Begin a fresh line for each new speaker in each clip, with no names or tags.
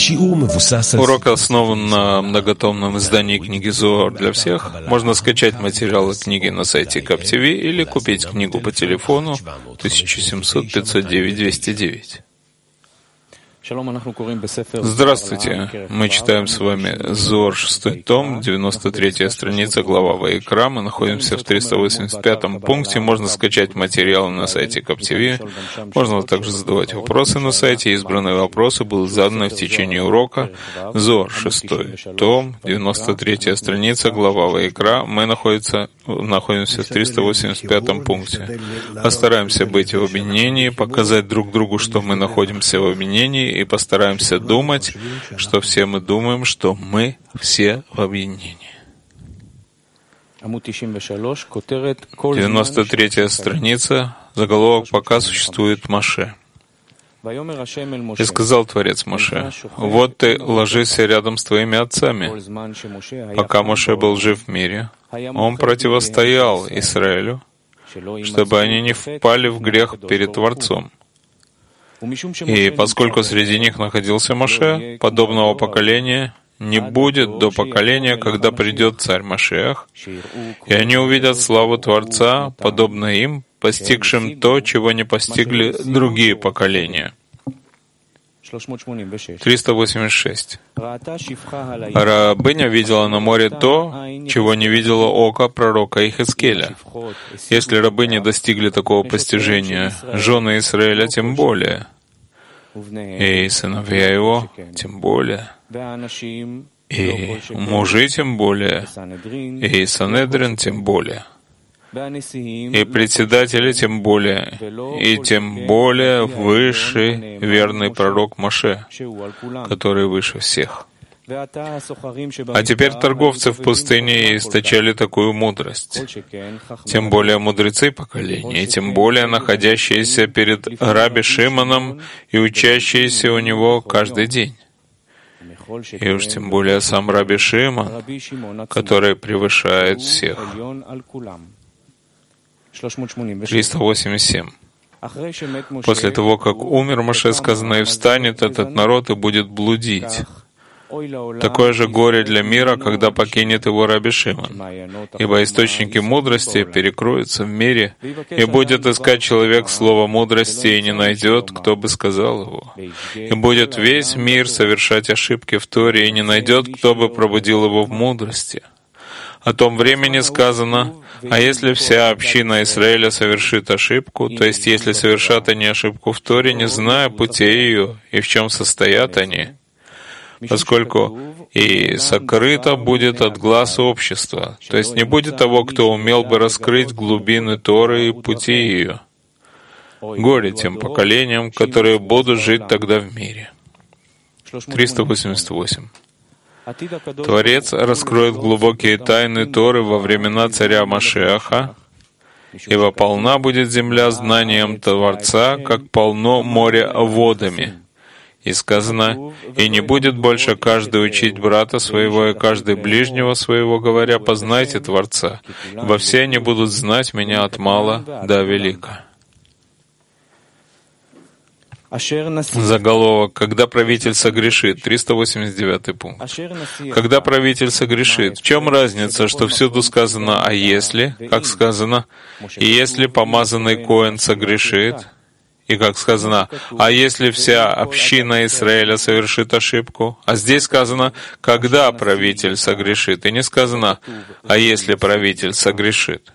Урок основан на многотомном издании книги Зоар для всех. Можно скачать материалы книги на сайте KapTV или купить книгу по телефону 1700 509 209. Здравствуйте. Мы читаем с вами Зоар 6 том, 93 страница, глава Ваикра. Мы находимся в 385 пункте. Можно скачать материалы на сайте KapTV. Можно также задавать вопросы на сайте. Избранные вопросы будут заданы в течение урока. Зоар 6 том, 93 страница, глава Ваикра. Мы находимся в 385 пункте. Постараемся быть в объединении, показать друг другу, что мы находимся в объединении, и постараемся думать, что все мы думаем, что мы все в объединении. 93-я страница, заголовок «Пока существует Моше». И сказал Творец Моше: «Вот ты ложишься рядом с твоими отцами». Пока Моше был жив в мире, он противостоял Израилю, чтобы они не впали в грех перед Творцом. И поскольку среди них находился Моше, подобного поколения не будет до поколения, когда придет царь Машиах, и они увидят славу Творца, подобно им, постигшим то, чего не постигли другие поколения. 386. Рабыня видела на море то, чего не видело око пророка Ихескеля. Если рабыни достигли такого постижения, жены Израиля тем более, и сыновья его тем более, и мужи тем более, и Санедрин тем более, и председатели тем более, и тем более высший верный пророк Моше, который выше всех. А теперь торговцы в пустыне источали такую мудрость, тем более мудрецы поколения, и тем более находящиеся перед Раби Шимоном и учащиеся у него каждый день. И уж тем более сам Раби Шимон, который превышает всех. 387. После того, как умер Моше, сказано: «И встанет этот народ и будет блудить». Такое же горе для мира, когда покинет его Раби Шимон, ибо источники мудрости перекроются в мире, и будет искать человек слово мудрости, и не найдет, кто бы сказал его. И будет весь мир совершать ошибки в Торе, и не найдет, кто бы пробудил его в мудрости. О том времени сказано: «А если вся община Израиля совершит ошибку, то есть если совершат они ошибку в Торе, не зная путей ее, и в чем состоят они, поскольку и сокрыто будет от глаз общества, то есть не будет того, кто умел бы раскрыть глубины Торы и пути ее. Горе тем поколениям, которые будут жить тогда в мире». 388. Творец раскроет глубокие тайны Торы во времена царя Машиаха, ибо полна будет земля знанием Творца, как полно море водами. И сказано: «И не будет больше каждый учить брата своего и каждый ближнего своего, говоря: познайте Творца, ибо все они будут знать меня от мала до велика». Заголовок: «Когда правитель согрешит», 389 пункт. Когда правитель согрешит, в чем разница, что всюду сказано «а если», как сказано, «и если помазанный Коэн согрешит», и как сказано, «а если вся община Израиля совершит ошибку», а здесь сказано «когда правитель согрешит», и не сказано «а если правитель согрешит».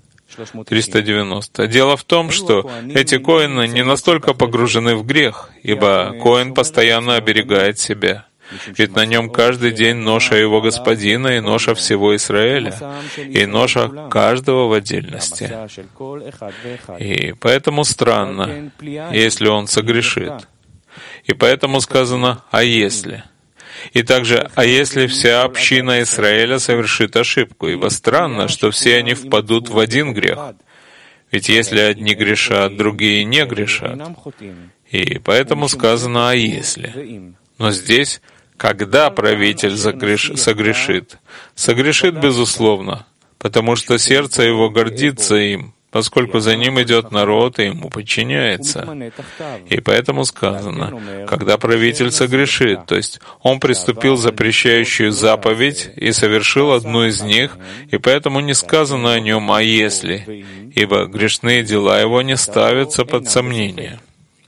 390. Дело в том, что эти коэны не настолько погружены в грех, ибо коэн постоянно оберегает себя. Ведь на нем каждый день ноша его господина и ноша всего Израиля, и ноша каждого в отдельности. И поэтому странно, если он согрешит. И поэтому сказано «а если». И также «а если вся община Израиля совершит ошибку?» Ибо странно, что все они впадут в один грех. Ведь если одни грешат, другие не грешат. И поэтому сказано «а если». Но здесь «когда правитель согрешит?» Согрешит, безусловно, потому что сердце его гордится им, поскольку за ним идет народ и ему подчиняется. И поэтому сказано, когда правитель согрешит, то есть он приступил запрещающую заповедь и совершил одну из них, и поэтому не сказано о нем «а если», ибо грешные дела его не ставятся под сомнение.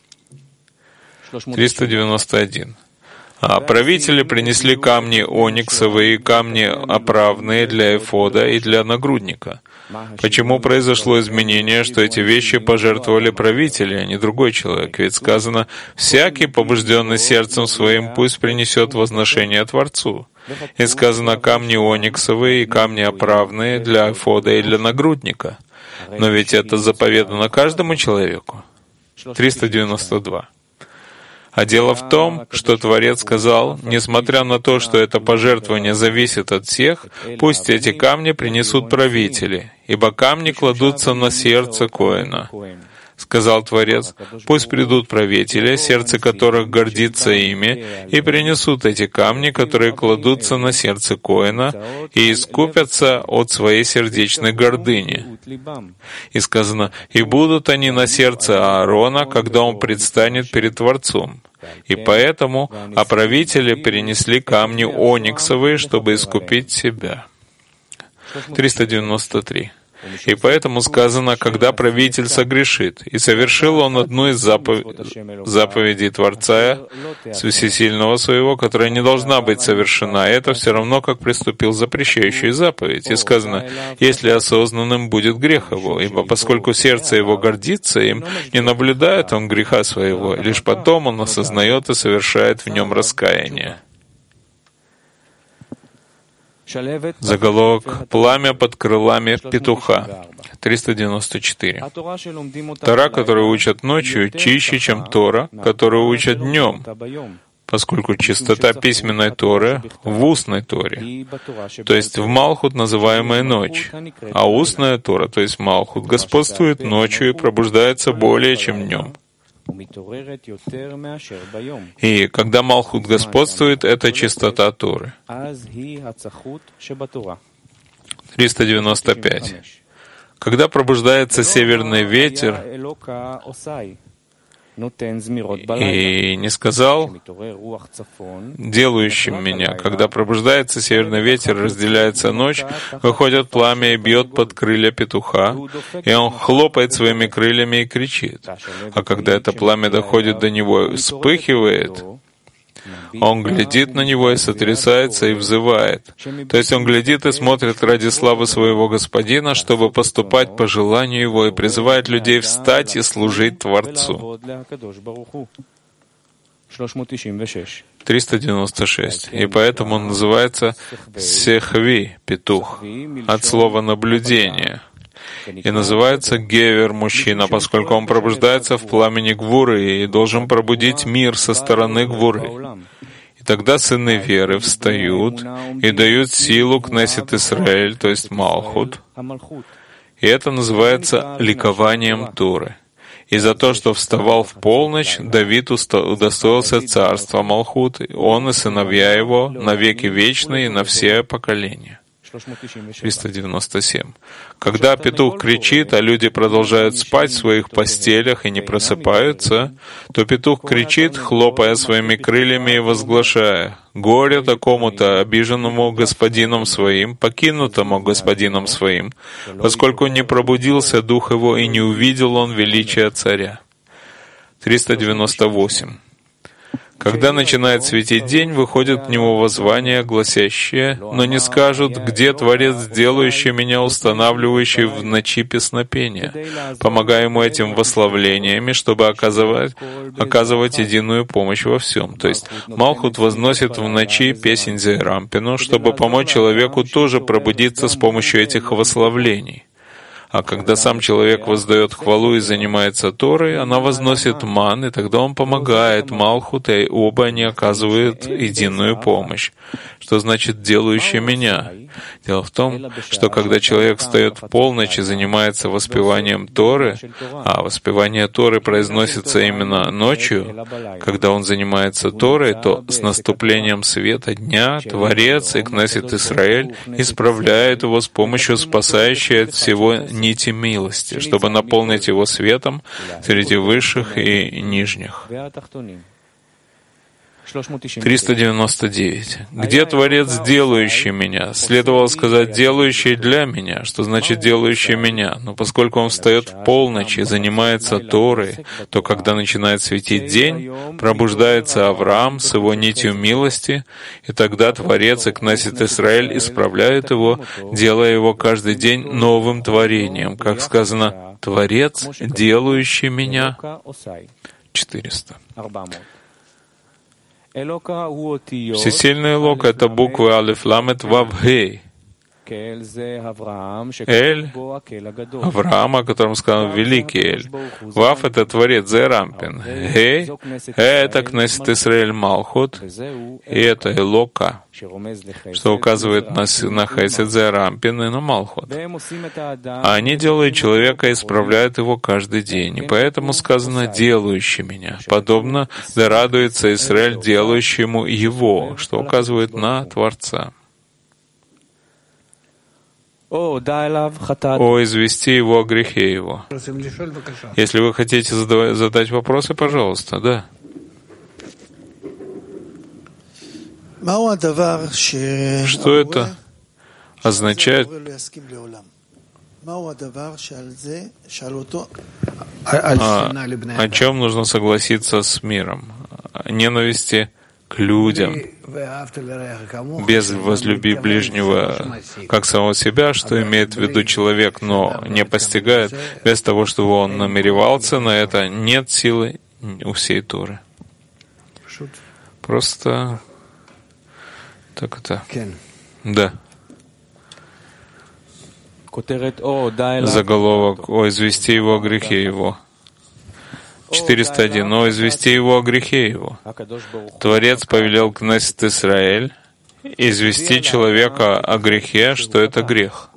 391. А правители принесли камни ониксовые и камни оправные для эфода и для нагрудника. Почему произошло изменение, что эти вещи пожертвовали правители, а не другой человек? Ведь сказано, «Всякий, побужденный сердцем своим, пусть принесет возношение Творцу». И сказано, камни ониксовые и камни оправные для эфода и для нагрудника. Но ведь это заповедано каждому человеку. 392. А дело в том, что Творец сказал, несмотря на то, что это пожертвование зависит от всех, пусть эти камни принесут правители, ибо камни кладутся на сердце Коэна. Сказал Творец, пусть придут правители, сердце которых гордится ими, и принесут эти камни, которые кладутся на сердце Коэна, и искупятся от своей сердечной гордыни. И сказано, и будут они на сердце Аарона, когда он предстанет перед Творцом. И поэтому правители перенесли камни ониксовые, чтобы искупить себя. 393. И поэтому сказано, когда правитель согрешит, и совершил он одну из заповедей Творца Всесильного своего, которая не должна быть совершена, это все равно, как приступил запрещающую заповедь. И сказано, если осознанным будет грех его, ибо поскольку сердце его гордится им, не наблюдает он греха своего, лишь потом он осознает и совершает в нем раскаяние. Заголовок «Пламя под крылами петуха». 394. Тора, которую учат ночью, чище, чем Тора, которую учат днем, поскольку чистота письменной Торы в устной Торе, то есть в Малхут, называемая ночь, а устная Тора, то есть Малхут, господствует ночью и пробуждается более, чем днем. И когда Малхут господствует, это чистота Торы. 395. Когда пробуждается северный ветер, и не сказал делающим меня, когда пробуждается северный ветер, разделяется ночь, выходит пламя и бьет под крылья петуха, и он хлопает своими крыльями и кричит. А когда это пламя доходит до него и вспыхивает, он глядит на него и сотрясается и взывает. То есть он глядит и смотрит ради славы своего Господина, чтобы поступать по желанию его, и призывает людей встать и служить Творцу. 396. И поэтому он называется Сехви, петух, от слова «наблюдение». И называется Гевер, мужчина, поскольку он пробуждается в пламени Гвуры и должен пробудить мир со стороны Гвуры. И тогда сыны веры встают и дают силу Кнессет Исраэль, то есть Малхут. И это называется ликованием Торы. И за то, что вставал в полночь, Давид удостоился царства Малхут, он и сыновья его, на веки вечные и на все поколения. 397. Когда петух кричит, а люди продолжают спать в своих постелях и не просыпаются, то петух кричит, хлопая своими крыльями и возглашая: «Горе такому-то, обиженному господином своим, покинутому господином своим, поскольку не пробудился дух его и не увидел он величия царя». 398. Когда начинает светить день, выходит к нему воззвание, гласящее: «Но не скажут, где Творец, делающий меня, устанавливающий в ночи песнопения, помогая ему этим восславлениями, чтобы оказывать единую помощь во всем». То есть Малхут возносит в ночи песнь Зеирампину, чтобы помочь человеку тоже пробудиться с помощью этих восславлений. А когда сам человек воздает хвалу и занимается Торой, она возносит ман, и тогда он помогает Малхут, и оба они оказывают единую помощь. Что значит «делающий меня»? Дело в том, что когда человек встает в полночь и занимается воспеванием Торы, а воспевание Торы произносится именно ночью, когда он занимается Торой, то с наступлением света дня Творец и Кнессет Исраэль исправляют его с помощью спасающей от всего нити милости, чтобы наполнить его светом среди высших и нижних. 399. Где Творец, делающий меня? Следовало сказать «делающий для меня», что значит «делающий меня». Но поскольку он встает в полночь и занимается Торой, то когда начинает светить день, пробуждается Авраам с его нитью милости, и тогда Творец и Кнессет Исраэль исправляют его, делая его каждый день новым творением. Как сказано, «Творец, делающий меня». 400. Всесильный Элок — это буквы Алеф, Ламет, Вав, Гей. Эль — Авраам, о котором сказано «Великий Эль». Вав — это Творец, Зерампин. Гей — это Кнессет Исраэль Малхут, и это Элока, что указывает на Хесед, Зерампин и на Малхут. А они делают человека и исправляют его каждый день. И поэтому сказано «делающий меня». Подобно «да радуется Исраэль, делающему его», что указывает на Творца. О, извести его о грехе его. Если вы хотите задать вопросы, пожалуйста, да. Что это означает? О чем нужно согласиться с миром? Ненависти к людям, без возлюби ближнего как самого себя, что имеет в виду человек, но не постигает, без того, чтобы он намеревался на это, нет силы у всей Торы. Просто так это. Да. Заголовок «О, извести его о грехе его». 401. «О, извести его о грехе его». Творец повелел Кнессет Исраэль извести человека о грехе, что это грех.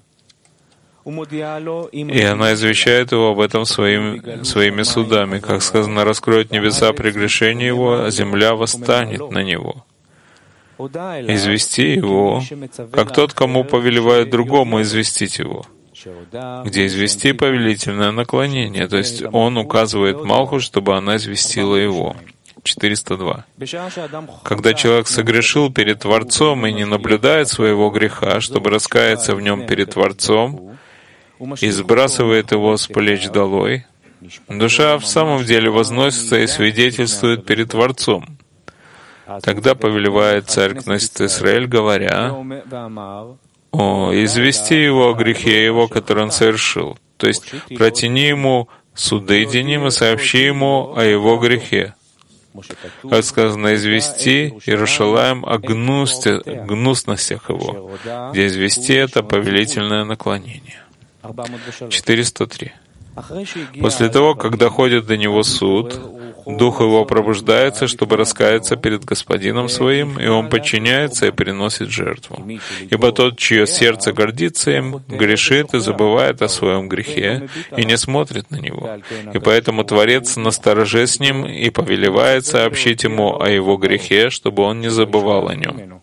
И она извещает его об этом своими судами. Как сказано, раскроет небеса прегрешения его, а земля восстанет на него. Извести его, как тот, кому повелевает другому известить его. Где извести повелительное наклонение, то есть он указывает Малхут, чтобы она известила его. 402. Когда человек согрешил перед Творцом и не наблюдает своего греха, чтобы раскаяться в нем перед Творцом, и сбрасывает его с плеч долой, душа в самом деле возносится и свидетельствует перед Творцом. Тогда повелевает царь Кнессет Исраэль, говоря: «О, извести его о грехе его, который он совершил». То есть протяни ему суды деним и сообщи ему о его грехе. Как сказано, извести Иерушалаим о гнусностях его, где извести — это повелительное наклонение. 403. После того, как доходит до него суд, дух его пробуждается, чтобы раскаяться перед господином своим, и он подчиняется и приносит жертву. Ибо тот, чье сердце гордится им, грешит и забывает о своем грехе, и не смотрит на него. И поэтому Творец настороже с ним и повелевает сообщить ему о его грехе, чтобы он не забывал о нем.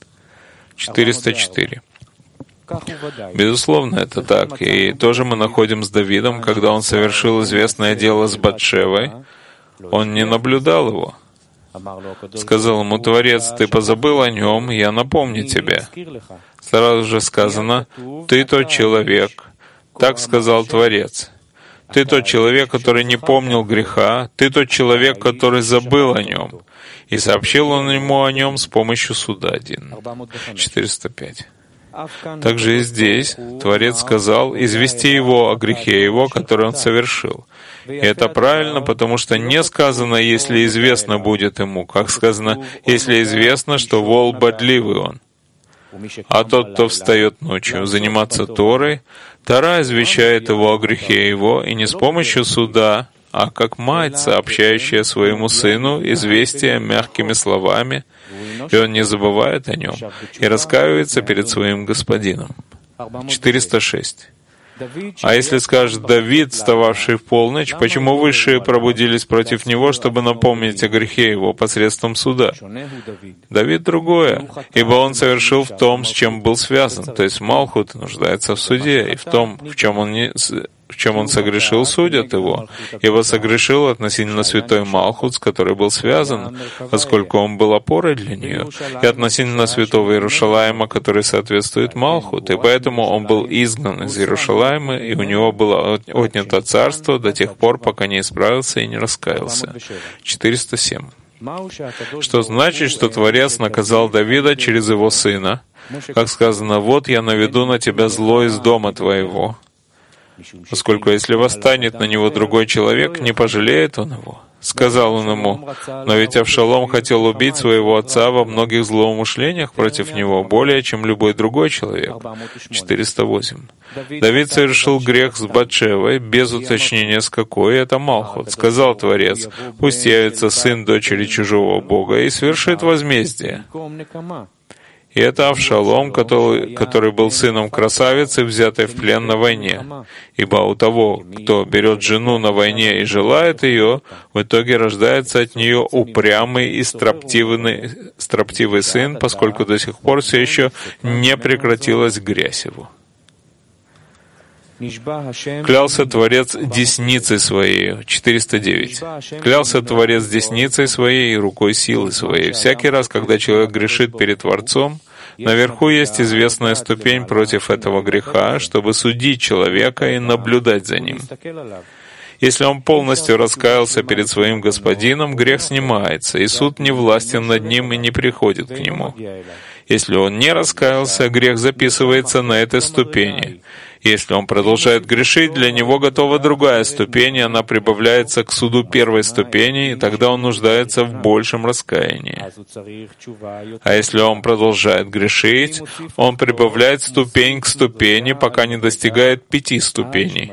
404. Безусловно, это так. И тоже мы находим с Давидом, когда он совершил известное дело с Батшевой, он не наблюдал его. Сказал ему Творец: «Ты позабыл о нем, я напомню тебе». Сразу же сказано: «Ты тот человек». Так сказал Творец. «Ты тот человек, который не помнил греха, ты тот человек, который забыл о нем». И сообщил он ему о нем с помощью суда 1. 405. Также и здесь Творец сказал извести его о грехе его, который он совершил. И это правильно, потому что не сказано, если известно будет ему, как сказано, если известно, что вол бодливый он. А тот, кто встает ночью заниматься Торой, Тора извещает его о грехе его, и не с помощью суда, а как мать, сообщающая своему сыну известие мягкими словами, и он не забывает о нем и раскаивается перед своим господином. 406. А если скажешь «Давид, встававший в полночь», почему высшие пробудились против него, чтобы напомнить о грехе его посредством суда? Давид другое, ибо он совершил в том, с чем был связан, то есть Малхут нуждается в суде, и в том, в чем он согрешил, судят его, ибо согрешил относительно святой Малхут, с которой был связан, поскольку он был опорой для нее, и относительно святого Иерушалаима, который соответствует Малхут, и поэтому он был изгнан из Иерушалаима, и у него было отнято царство до тех пор, пока не исправился и не раскаялся. 407. Что значит, что Творец наказал Давида через его сына? Как сказано, «Вот я наведу на тебя зло из дома твоего». Поскольку если восстанет на него другой человек, не пожалеет он его. Сказал он ему, но ведь Авшалом хотел убить своего отца во многих злоумышлениях против него, более, чем любой другой человек. 408. Давид совершил грех с Батшевой, без уточнения с какой, это Малхут. Сказал Творец, пусть явится сын дочери чужого Бога и свершит возмездие. И это Авшалом, который был сыном красавицы, взятой в плен на войне. Ибо у того, кто берет жену на войне и желает ее, в итоге рождается от нее упрямый и строптивый сын, поскольку до сих пор все еще не прекратилась грязь его. Клялся Творец десницей своей. 409. Клялся Творец десницей своей и рукой силы своей. Всякий раз, когда человек грешит перед Творцом, наверху есть известная ступень против этого греха, чтобы судить человека и наблюдать за ним. Если он полностью раскаялся перед своим господином, грех снимается, и суд не властен над ним и не приходит к нему. Если он не раскаялся, грех записывается на этой ступени. Если он продолжает грешить, для него готова другая ступень, и она прибавляется к суду первой ступени, и тогда он нуждается в большем раскаянии. А если он продолжает грешить, он прибавляет ступень к ступени, пока не достигает 5 ступеней.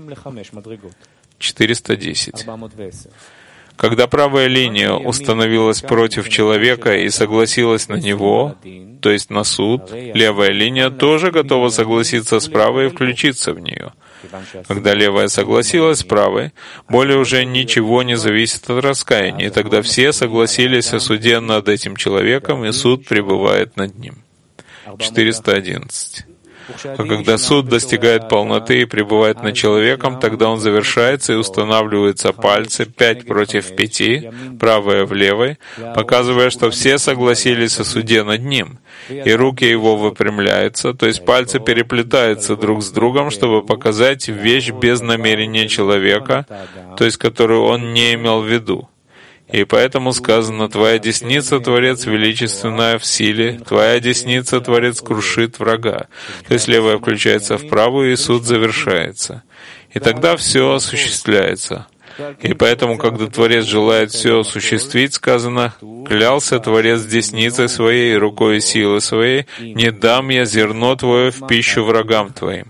410. Когда правая линия установилась против человека и согласилась на него, то есть на суд, левая линия тоже готова согласиться с правой и включиться в нее. Когда левая согласилась с правой, более уже ничего не зависит от раскаяния, и тогда все согласились о суде над этим человеком, и суд пребывает над ним. 411. А когда суд достигает полноты и пребывает над человеком, тогда он завершается и устанавливаются пальцы 5 против 5, правая в левой, показывая, что все согласились о суде над ним, и руки его выпрямляются, то есть пальцы переплетаются друг с другом, чтобы показать вещь без намерения человека, то есть которую он не имел в виду. И поэтому сказано, «Твоя десница, Творец, величественная в силе, Твоя десница, Творец, крушит врага». То есть левая включается в правую, и суд завершается. И тогда все осуществляется. И поэтому, когда Творец желает все осуществить, сказано, «Клялся Творец десницей своей и рукой силы своей, не дам я зерно Твое в пищу врагам Твоим».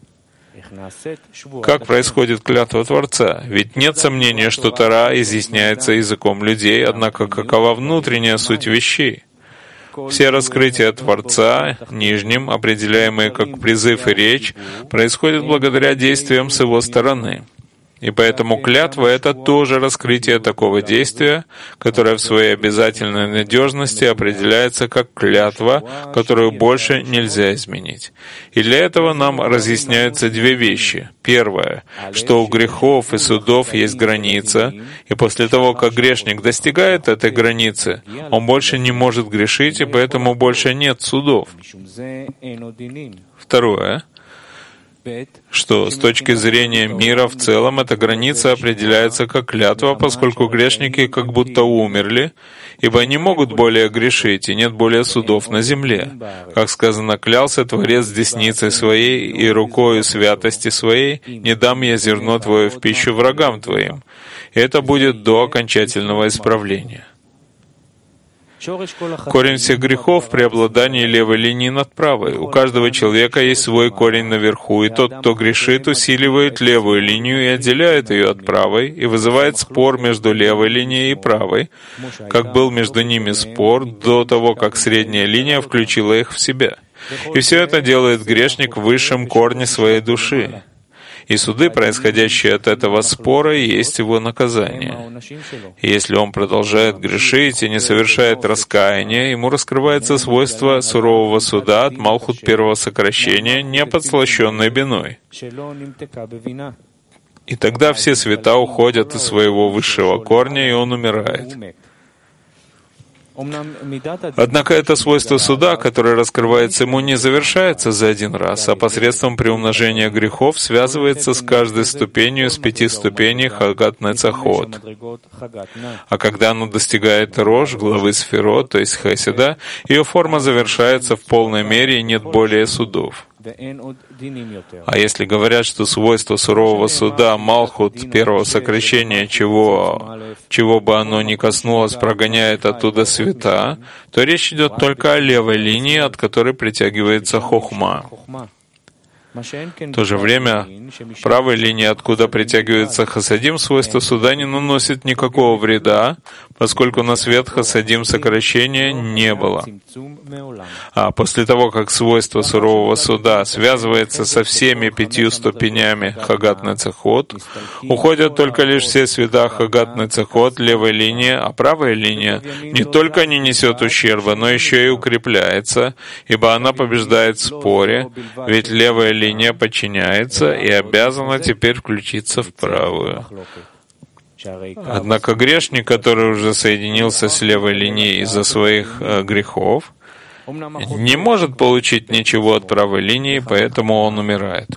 Как происходит клятва Творца? Ведь нет сомнения, что Тора изъясняется языком людей, однако какова внутренняя суть вещей? Все раскрытия Творца, нижним, определяемые как призыв и речь, происходят благодаря действиям с его стороны. И поэтому клятва — это тоже раскрытие такого действия, которое в своей обязательной надежности определяется как клятва, которую больше нельзя изменить. И для этого нам разъясняются 2 вещи. Первое, что у грехов и судов есть граница, и после того, как грешник достигает этой границы, он больше не может грешить, и поэтому больше нет судов. Второе, что с точки зрения мира в целом эта граница определяется как клятва, поскольку грешники как будто умерли, ибо не могут более грешить, и нет более судов на земле. Как сказано, «Клялся Творец десницей своей и рукою святости своей, не дам я зерно Твое в пищу врагам Твоим». И это будет до окончательного исправления. Корень всех грехов в преобладании левой линии над правой. У каждого человека есть свой корень наверху, и тот, кто грешит, усиливает левую линию и отделяет ее от правой, и вызывает спор между левой линией и правой, как был между ними спор до того, как средняя линия включила их в себя. И все это делает грешник в высшем корне своей души. И суды, происходящие от этого спора, есть его наказание. И если он продолжает грешить и не совершает раскаяния, ему раскрывается свойство сурового суда от Малхут первого сокращения, не подслащенной биной. И тогда все света уходят из своего высшего корня, и он умирает. Однако это свойство суда, которое раскрывается ему, не завершается за один раз, а посредством приумножения грехов связывается с каждой ступенью из 5 ступеней Хагат Нецахот. А когда оно достигает Рош, главы Сферот, то есть Хеседа, ее форма завершается в полной мере и нет более судов. А если говорят, что свойство сурового суда Малхут первого сокращения, чего бы оно ни коснулось, прогоняет оттуда света, то речь идет только о левой линии, от которой притягивается Хохма. В то же время правой линии, откуда притягивается Хасадим, свойство суда не наносит никакого вреда, поскольку на свет Хасадим сокращения не было. А после того, как свойство сурового суда связывается со всеми 5 ступенями Хагат Нецахот, уходят только лишь все света Хагат Нецахот левой линии, а правая линия не только не несет ущерба, но еще и укрепляется, ибо она побеждает в споре, ведь левая линия подчиняется и обязана теперь включиться в правую. Однако грешник, который уже соединился с левой линией из-за своих грехов, не может получить ничего от правой линии, поэтому он умирает.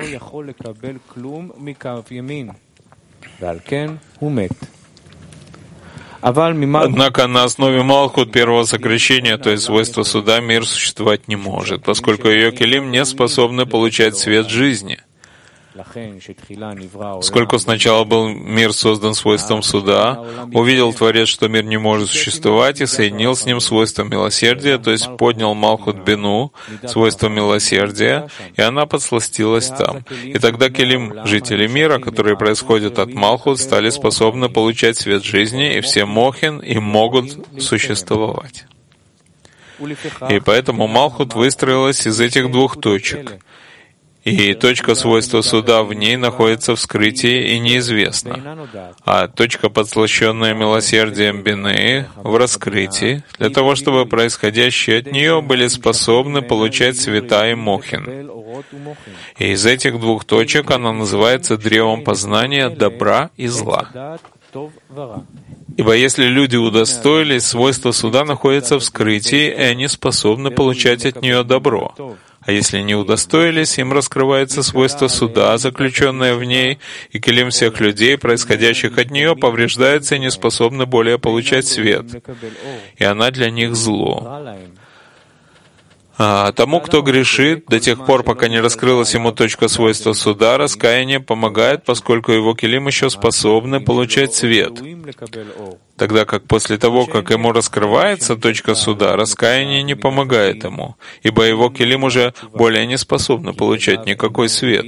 Однако на основе Малхут первого сокращения, то есть свойства суда, мир существовать не может, поскольку ее келим не способны получать свет жизни. Поскольку сначала был мир создан свойством суда, увидел Творец, что мир не может существовать, и соединил с ним свойством милосердия, то есть поднял Малхут Бину, свойство милосердия, и она подсластилась там. И тогда келим, жители мира, которые происходят от Малхут, стали способны получать свет жизни, и все мохин и могут существовать. И поэтому Малхут выстроилась из этих 2 точек. И точка свойства суда в ней находится в скрытии и неизвестна. А точка, подслащенная милосердием Бины, в раскрытии, для того, чтобы происходящие от нее были способны получать света и мохин. И из этих 2 точек она называется древом познания добра и зла. Ибо если люди удостоились, свойство суда находится в скрытии, и они способны получать от нее добро. А если не удостоились, им раскрывается свойство суда, заключенное в ней, и келим всех людей, происходящих от нее, повреждается и не способны более получать свет. И она для них зло. А тому, кто грешит, до тех пор, пока не раскрылась ему точка свойства суда, раскаяние помогает, поскольку его келим еще способны получать свет. Тогда как после того, как ему раскрывается точка суда, раскаяние не помогает ему, ибо его келим уже более не способны получать никакой свет.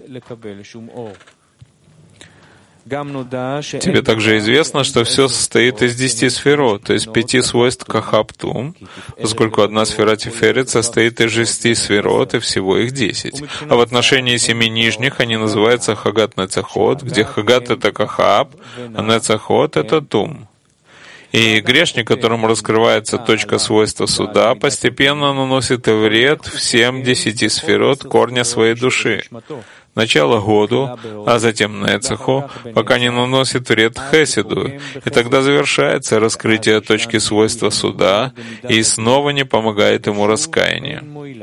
Тебе также известно, что все состоит из 10 сферот, то есть 5 свойств Кахаптум, поскольку одна сфера Тиферет состоит из 6 сферот, и всего их 10. А в отношении 7 нижних они называются Хагат Нецахот, где Хагат — это Кахап, а Нецахот — это Тум. И грешник, которому раскрывается точка свойства суда, постепенно наносит вред всем 10 сферот корня своей души. Сначала Году, а затем Нецаху, пока не наносит вред Хеседу, и тогда завершается раскрытие точки свойства суда, и снова не помогает ему раскаяние.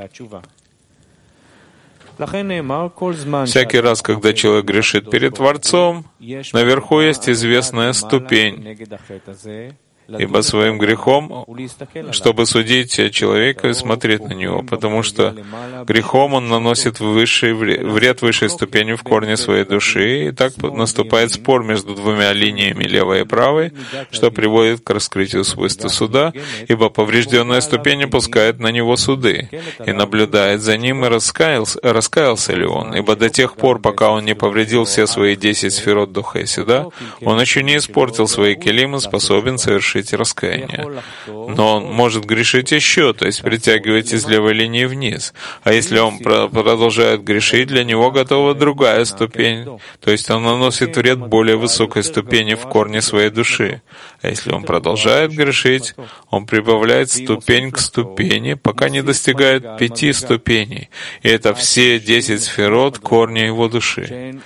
Всякий раз, когда человек грешит перед Творцом, наверху есть известная ступень, ибо своим грехом, чтобы судить человека и смотреть на него, потому что грехом он наносит вред высшей ступени в корне своей души, и так наступает спор между 2 линиями, левой и правой, что приводит к раскрытию свойства суда, ибо поврежденная ступень опускает на него суды, и наблюдает за ним, и раскаялся ли он, ибо до тех пор, пока он не повредил все свои 10 сферот до Хеседа, он еще не испортил свои келим и способен совершить совершить раскаяние. Но он может грешить еще, то есть притягивать из левой линии вниз. А если он продолжает грешить, для него готова другая ступень, то есть он наносит вред более высокой ступени в корне своей души. А если он продолжает грешить, он прибавляет ступень к ступени, пока не достигает 5 ступеней. И это все 10 сферот корня его души.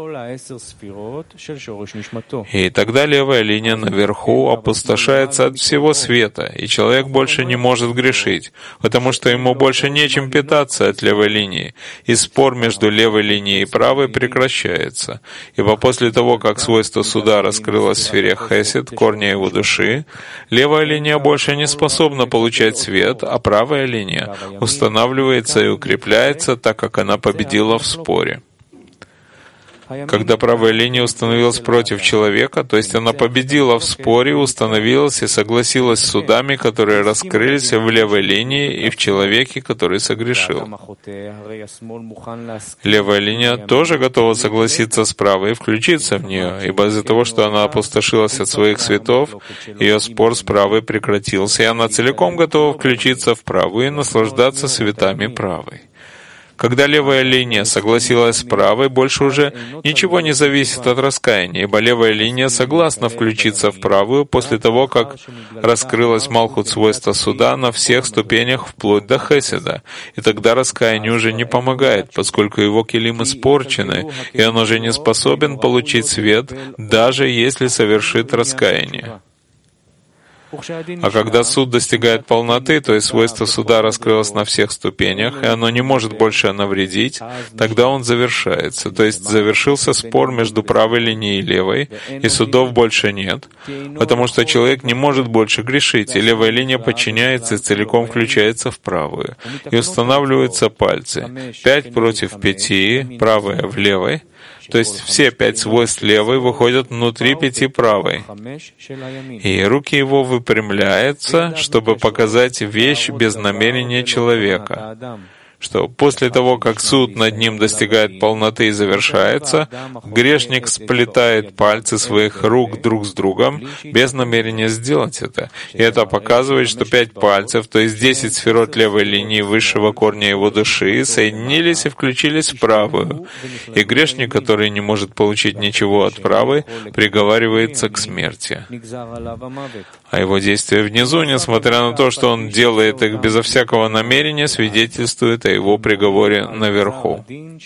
И тогда левая линия наверху опустошается от всего света, и человек больше не может грешить, потому что ему больше нечем питаться от левой линии, и спор между левой линией и правой прекращается. Ибо после того, как свойство суда раскрылось в сфере хесед, корня его души, левая линия больше не способна получать свет, а правая линия устанавливается и укрепляется, так как она победила в споре. Когда правая линия установилась против человека, то есть она победила в споре, установилась и согласилась с судами, которые раскрылись в левой линии и в человеке, который согрешил. Левая линия тоже готова согласиться с правой и включиться в нее, ибо из-за того, что она опустошилась от своих светов, ее спор с правой прекратился, и она целиком готова включиться в правую и наслаждаться светами правой. Когда левая линия согласилась с правой, больше уже ничего не зависит от раскаяния, ибо левая линия согласна включиться в правую после того, как раскрылась Малхут свойства суда на всех ступенях вплоть до хеседа. И тогда раскаяние уже не помогает, поскольку его килим испорчены, и он уже не способен получить свет, даже если совершит раскаяние. А когда суд достигает полноты, то есть свойство суда раскрылось на всех ступенях, и оно не может больше навредить, тогда он завершается. То есть завершился спор между правой линией и левой, и судов больше нет, потому что человек не может больше грешить, и левая линия подчиняется и целиком включается в правую. И устанавливаются пальцы. 5 против 5, правая в левой. То есть все 5 свойств левой выходят внутри 5 правой. И руки его выпрямляются, чтобы показать вещь без намерения человека. Что после того, как суд над ним достигает полноты и завершается, грешник сплетает пальцы своих рук друг с другом без намерения сделать это. И это показывает, что 5 пальцев, то есть 10 сферот левой линии высшего корня его души, соединились и включились в правую. И грешник, который не может получить ничего от правой, приговаривается к смерти. А его действия внизу, несмотря на то, что он делает их безо всякого намерения, свидетельствует о его приговоре наверху.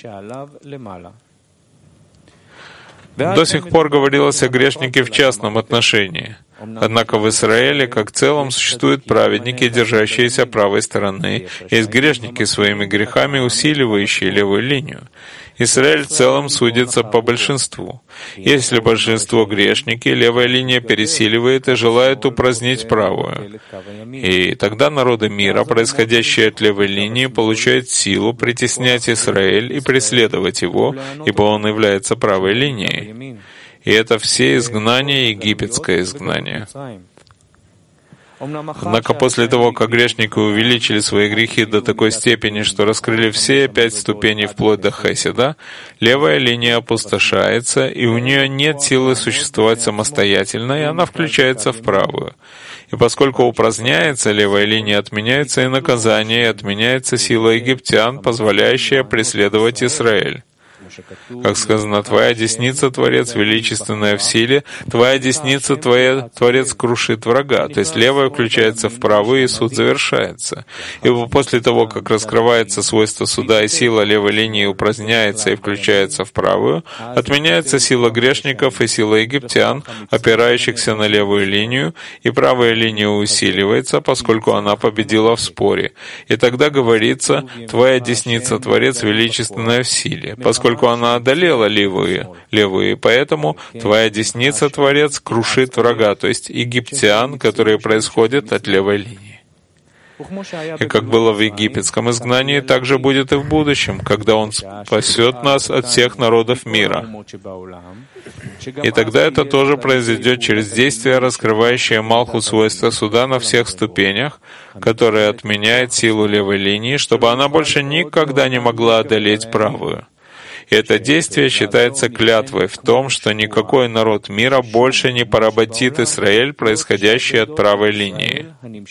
До сих пор говорилось о грешнике в частном отношении. Однако в Израиле, как в целом, существуют праведники, держащиеся правой стороны, есть грешники своими грехами, усиливающие левую линию. Израиль в целом судится по большинству. Если большинство грешники, левая линия пересиливает и желает упразднить правую. И тогда народы мира, происходящие от левой линии, получают силу притеснять Израиль и преследовать его, ибо он является правой линией. И это все изгнания, египетское изгнание. Однако после того, как грешники увеличили свои грехи до такой степени, что раскрыли все 5 ступеней вплоть до хеседа, левая линия опустошается, и у нее нет силы существовать самостоятельно, и она включается в правую. И поскольку упраздняется левая линия, отменяется и наказание, и отменяется сила египтян, позволяющая преследовать Израиль. Как сказано, «Твоя десница, Творец, величественная в силе, Твоя десница, Творец крушит врага». То есть левая включается в правую, и суд завершается. Ибо после того, как раскрывается свойство суда и сила левой линии упраздняется и включается в правую, отменяется сила грешников и сила египтян, опирающихся на левую линию, и правая линия усиливается, поскольку она победила в споре. И тогда говорится «Твоя десница, Творец, величественная в силе», поскольку она одолела левую, и поэтому твоя десница, Творец, крушит врага, то есть египтян, которые происходят от левой линии. И как было в египетском изгнании, так же будет и в будущем, когда Он спасет нас от всех народов мира. И тогда это тоже произойдет через действие, раскрывающее Малхут свойства суда на всех ступенях, которое отменяет силу левой линии, чтобы она больше никогда не могла одолеть правую. И это действие считается клятвой в том, что никакой народ мира больше не поработит Израиль, происходящий от правой линии.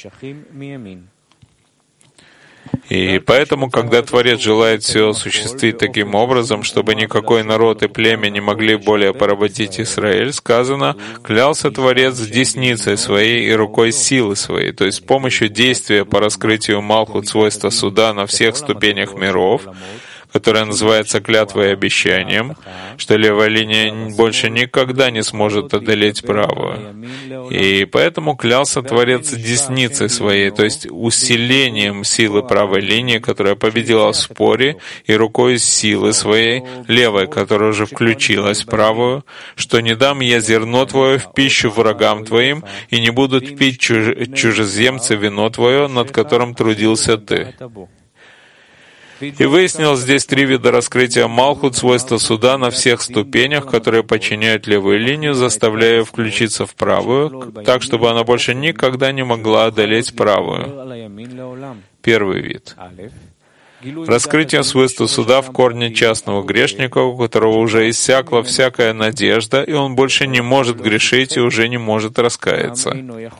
И поэтому, когда Творец желает все осуществить таким образом, чтобы никакой народ и племя не могли более поработить Израиль, сказано, клялся Творец десницей своей и рукой силы своей, то есть с помощью действия по раскрытию Малхут свойства суда на всех ступенях миров, которое называется клятвой и обещанием, что левая линия больше никогда не сможет одолеть правую. И поэтому клялся Творец десницей своей, то есть усилением силы правой линии, которая победила в споре, и рукой силы своей, левой, которая уже включилась в правую, что не дам я зерно твое в пищу врагам твоим, и не будут пить чужеземцы вино твое, над которым трудился ты. И выяснил здесь 3 вида раскрытия Малхут, свойства суда на всех ступенях, которые подчиняют левую линию, заставляя ее включиться в правую, так, чтобы она больше никогда не могла одолеть правую. Первый вид. Раскрытие свойства суда в корне частного грешника, у которого уже иссякла всякая надежда, и он больше не может грешить и уже не может раскаяться.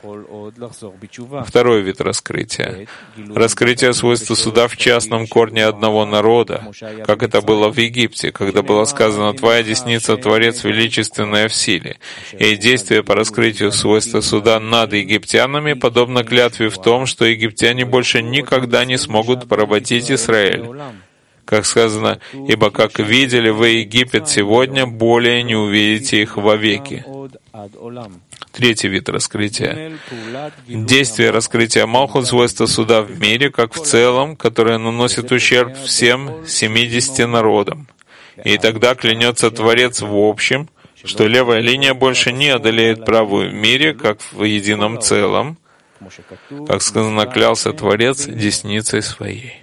Второй вид раскрытия. Раскрытие свойства суда в частном корне одного народа, как это было в Египте, когда было сказано «Твоя десница, Творец, величественная в силе». И действие по раскрытию свойства суда над египтянами подобно клятве в том, что египтяне больше никогда не смогут поработить Израиль. Как сказано, «Ибо как видели вы Египет сегодня, более не увидите их вовеки». Третий вид раскрытия. Действие раскрытия Малхут, свойства суда в мире, как в целом, которое наносит ущерб всем 70 народам. И тогда клянется Творец в общем, что левая линия больше не одолеет правую в мире, как в едином целом, как сказано, клялся Творец десницей своей.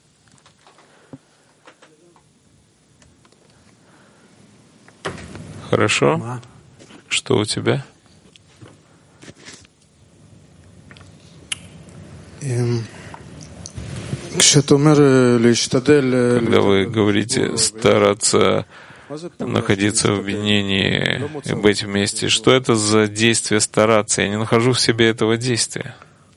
Хорошо? Что у тебя? Когда вы говорите стараться находиться в объединении и быть вместе, что это за действие стараться? Я не нахожу в себе этого действия.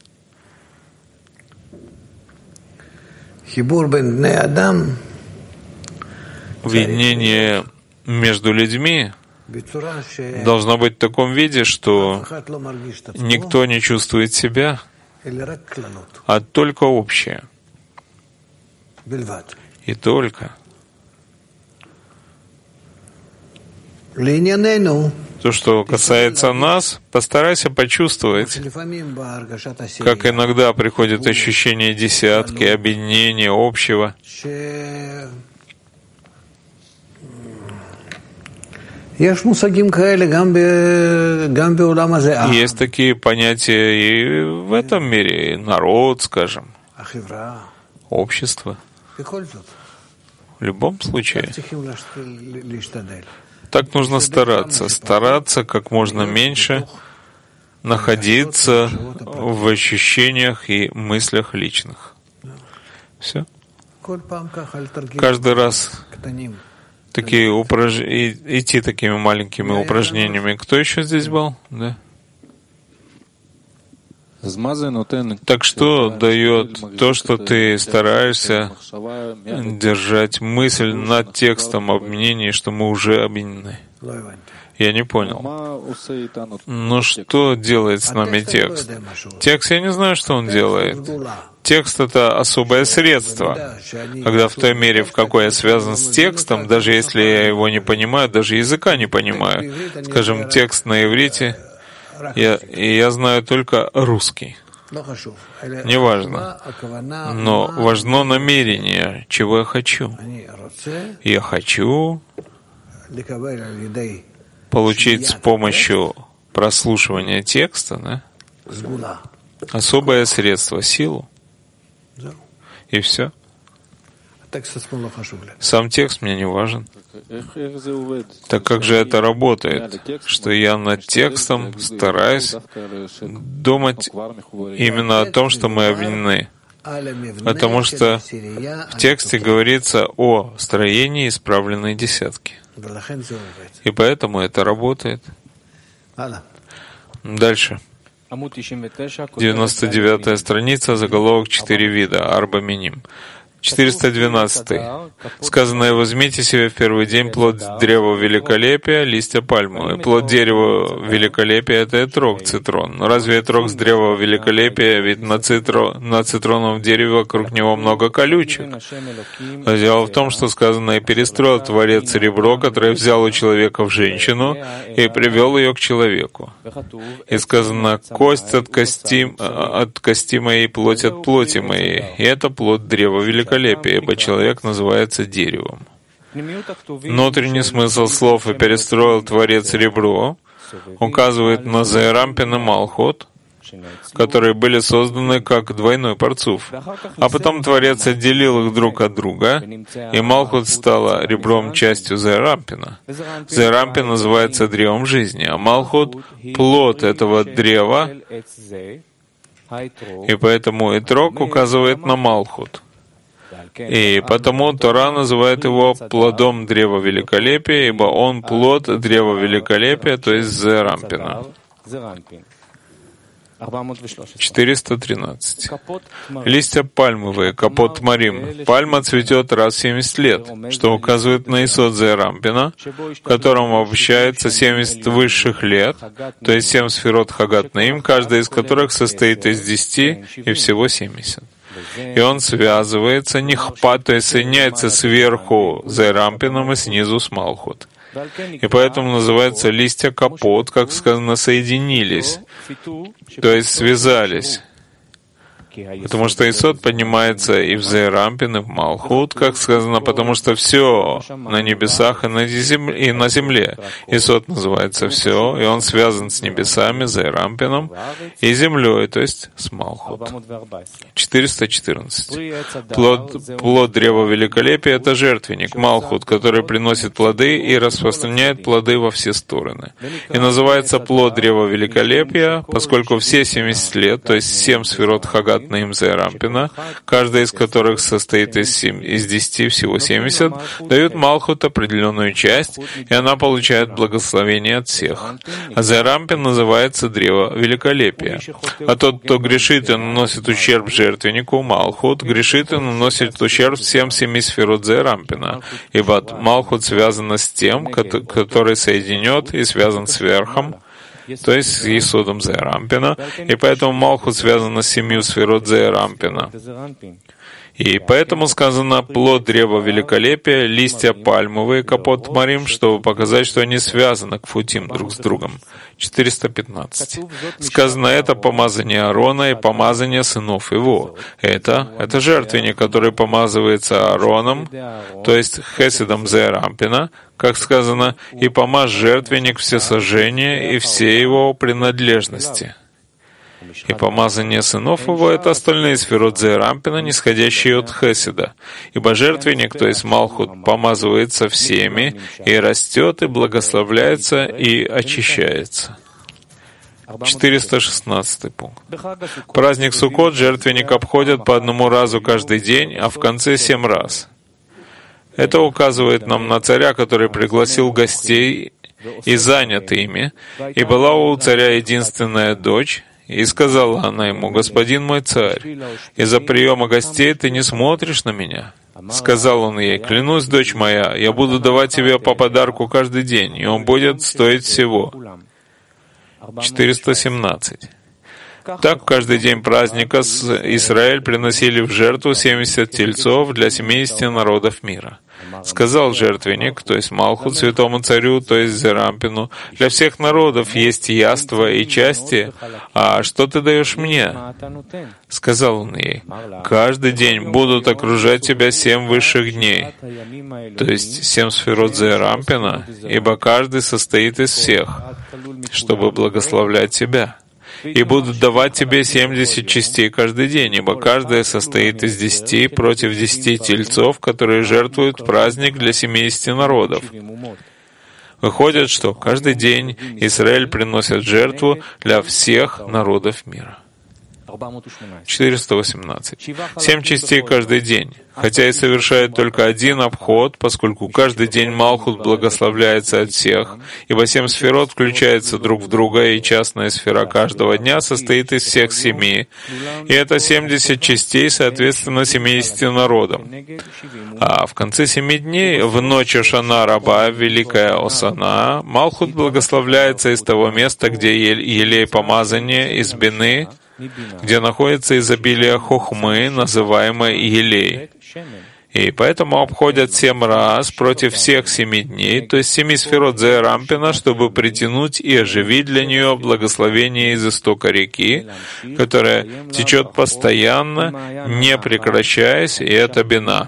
Объединение между людьми должно быть в таком виде, что никто не чувствует себя, а только общее. И только. То, что касается нас, постарайся почувствовать, как иногда приходит ощущение десятки, объединения, общего.
Есть
такие понятия и в этом мире, и народ, скажем, общество. В любом случае, так нужно стараться как можно меньше находиться в ощущениях и мыслях личных. Все. Каждый раз такие идти такими маленькими упражнениями. Кто еще здесь был? Да. Так что дает то, что ты стараешься держать мысль над текстом объединения, что мы уже объединены? Я не понял. Но что делает с нами текст? Текст, я не знаю, что он делает. Текст — это особое средство. Когда в той мере, в какой я связан с текстом, даже если я его не понимаю, даже языка не понимаю, скажем, текст на иврите, я знаю только русский. Неважно. Но важно намерение, чего я хочу. Я хочу получить с помощью прослушивания текста, да, особое средство, силу. И все. Сам текст мне не важен. Так как же это работает? Что я над текстом стараюсь думать именно о том, что мы объединены. Потому что в тексте говорится о строении исправленной десятки. И поэтому это работает. Дальше. 99-я страница, заголовок 4 вида, арба миним. 412. Сказано: «Возьмите себе в первый день плод древа великолепия, листья пальмы». Плод дерева великолепия — это этрог, цитрон. Но разве этрог с древа великолепия? Ведь на цитроновом дереве вокруг него много колючек. Дело в том, что сказано: «И перестроил Творец ребро, которое взял у человека в женщину, и привел ее к человеку». И сказано: «Кость от кости моей, плоть от плоти моей». И это плод древа великолепия, ибо человек называется деревом. Внутренний смысл слов «и перестроил Творец ребро» указывает на Зеэрампин и Малхут, которые были созданы как двойной парцуф. А потом Творец отделил их друг от друга, и Малхут стала ребром частью Зеэрампина. Зеэрампин называется древом жизни, а Малхут — плод этого древа, и поэтому этрог указывает на Малхут. И потому Тора называет его плодом древа великолепия, ибо он плод древа великолепия, то есть Зеэрампина. 413. Листья пальмовые, капот марим. Пальма цветет раз в 70 лет, что указывает на исод Зеэрампина, в котором обобщается 70 высших лет, то есть 7 сферот Хагат Наим, каждая из которых состоит из 10 и всего 70. И он связывается, нихпа, то есть соединяется сверху Зеэрампином и снизу с Малхут. И поэтому называются листья капот, как сказано, соединились, то есть связались. Потому что Исод поднимается и в Зеэрампин, и в Малхут, как сказано, потому что все на небесах и на земле. Исод называется все, и он связан с небесами, Зеэрампином, и землей, то есть с Малхут. 414. Плод древа великолепия — это жертвенник, Малхут, который приносит плоды и распространяет плоды во все стороны. И называется плод древа великолепия, поскольку все 70 лет, то есть 7 сферот Хагат Наим Зеэрампина, каждая из которых состоит из 10, всего 70, дают Малхут определенную часть, и она получает благословение от всех. А Зеэрампин называется древо великолепия. А тот, кто грешит и наносит ущерб жертвеннику, Малхут, грешит и наносит ущерб всем 7 сферот Зеэрампина, ибо Малхут связана с тем, который соединет и связан с верхом, то есть с Исодом Зеэрампина, и поэтому Малхут связана с 7 сферот Зеэрампина. И поэтому сказано плод древа великолепия, листья пальмовые, капот марим, чтобы показать, что они связаны кфутим друг с другом. 415. Сказано, это помазание Аарона и помазание сынов его. Это жертвенник, который помазывается Аароном, то есть хеседом Зеэрампина, как сказано, и помажь жертвенник всесожжения и все его принадлежности. И помазание сынов его — это остальные сферот Зеэрампина, нисходящие от Хеседа. Ибо жертвенник, то есть Малхут, помазывается всеми, и растет, и благословляется, и очищается. 416 пункт. Праздник Суккот жертвенник обходят по одному разу каждый день, а в конце 7 раз. Это указывает нам на царя, который пригласил гостей и занят ими, и была у царя единственная дочь, и сказала она ему: «Господин мой царь, из-за приема гостей ты не смотришь на меня». Сказал он ей: «Клянусь, дочь моя, я буду давать тебе по подарку каждый день, и он будет стоить всего». 417. Так, в каждый день праздника Израиль приносили в жертву 70 тельцов для 70 народов мира. Сказал жертвенник, то есть Малхут, святому царю, то есть Зеэрампину: «Для всех народов есть яства и части, а что ты даешь мне?» Сказал он ей: «Каждый день будут окружать тебя 7 высших дней, то есть 7 сферот Зеэрампина, ибо каждый состоит из всех, чтобы благословлять тебя. И будут давать тебе 70 частей каждый день, ибо каждая состоит из 10 против 10 тельцов, которые жертвуют праздник для 70 народов». Выходит, что каждый день Израиль приносит жертву для всех народов мира. 418. 7 частей каждый день, хотя и совершает только один обход, поскольку каждый день Малхут благословляется от всех, ибо 7 сферот включаются друг в друга, и частная сфера каждого дня состоит из всех 7, и это 70 частей, соответственно, 70 народам. А в конце 7 дней, в ночь Ашана Раба, Великая Осана, Малхут благословляется из того места, где елей помазания, из Бины, где находится изобилие хохмы, называемой елей. И поэтому обходят 7 раз против всех 7 дней, то есть 7 сферот Зеэрампина, чтобы притянуть и оживить для нее благословение из истока реки, которая течет постоянно, не прекращаясь, и это Бина.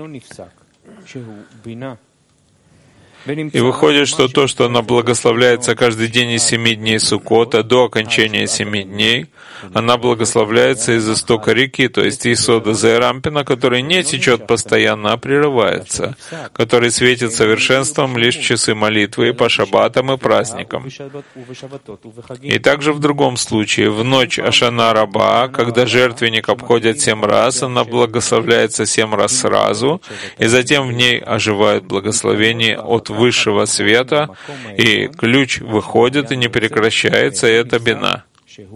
И выходит, что то, что она благословляется каждый день из 7 дней Суккота до окончания 7 дней, она благословляется из истока реки, то есть Исода Зеэрампина, который не течет постоянно, а прерывается, который светит совершенством лишь в часы молитвы и по шаббатам и праздникам. И также в другом случае, в ночь Ашана Раба, когда жертвенник обходит 7 раз, она благословляется 7 раз сразу, и затем в ней оживает благословение от высшего света, и ключ выходит и не прекращается, и это Бина.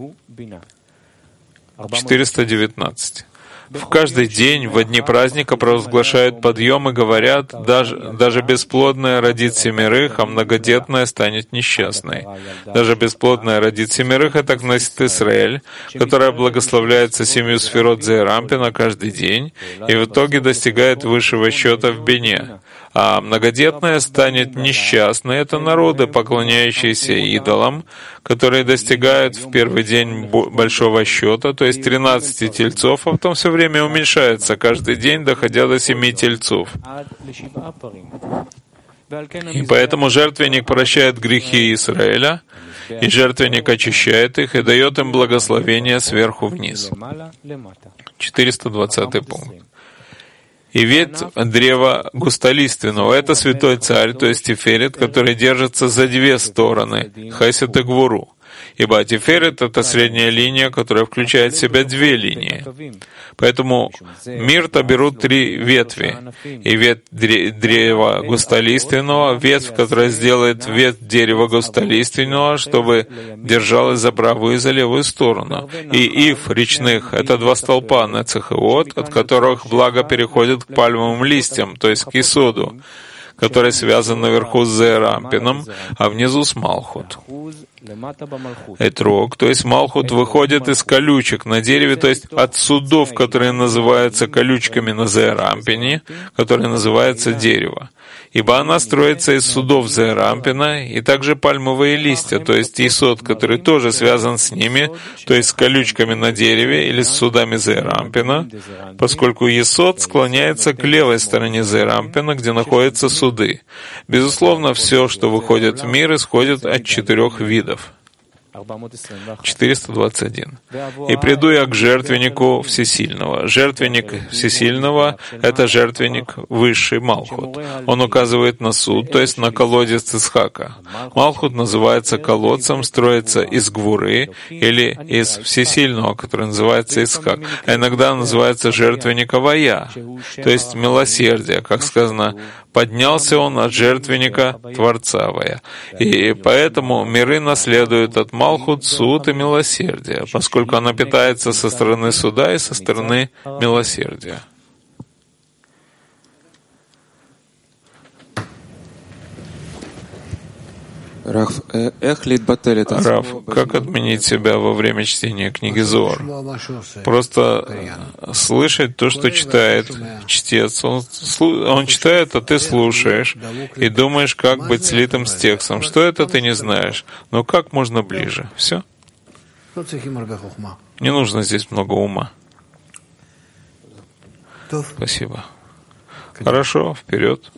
419. В каждый день, во дни праздника, провозглашают подъем и говорят, даже бесплодная родит 7, а многодетная станет несчастной. Даже бесплодная родит 7, это Кнессет Исраэль, которая благословляется 7 сферот Зеэрампина каждый день, и в итоге достигает высшего счета в Бине. А многодетная станет несчастной. Это народы, поклоняющиеся идолам, которые достигают в первый день большого счета, то есть 13 тельцов, а потом все время уменьшается каждый день, доходя до 7 тельцов. И поэтому жертвенник прощает грехи Израиля, и жертвенник очищает их и дает им благословение сверху вниз. 420 пункт. И ветвь древа густолиственного — это святой царь, то есть Тиферет, который держится за 2 стороны, Хесед и Гвуру. Ибо Тиферет — это средняя линия, которая включает в себя 2 линии. Поэтому мир-то берут 3 ветви. И ветвь древа густолиственного, ветвь, которая сделает ветвь дерева густолиственного, чтобы держалась за правую и за левую сторону. И ив речных — это 2 столпа Нецех и Од, от которых благо переходит к пальмовым листьям, то есть к Исоду, который связан наверху с Зеэрампином, а внизу с Малхут. Этрог, то есть Малхут, выходит из колючек на дереве, то есть от судов, которые называются колючками на Зеэрампине, которые называются дерево. Ибо она строится из судов Зеэрампина, и также пальмовые листья, то есть Исод, который тоже связан с ними, то есть с колючками на дереве или с судами Зеэрампина, поскольку Исод склоняется к левой стороне Зеэрампина, где находятся суды. Безусловно, все, что выходит в мир, исходит от 4 видов. 421. «И приду я к жертвеннику Всесильного». Жертвенник Всесильного — это жертвенник высший Малхут. Он указывает на суд, то есть на колодец Ицхака. Малхут называется колодцем, строится из Гвуры или из Всесильного, который называется Ицхак. А иногда называется жертвенник Авая, то есть милосердие, как сказано, «поднялся он от жертвенника Творца Авая». И поэтому миры наследуют от Малхут суд и милосердие, поскольку она питается со стороны суда и со стороны милосердия.
Рав,
как отменить себя во время чтения книги Зоар? Просто слышать то, что читает чтец. Он читает, а ты слушаешь и думаешь, как быть слитым с текстом. Что это, ты не знаешь. Но как можно ближе? Все. Не нужно здесь много ума. Спасибо. Хорошо, вперед.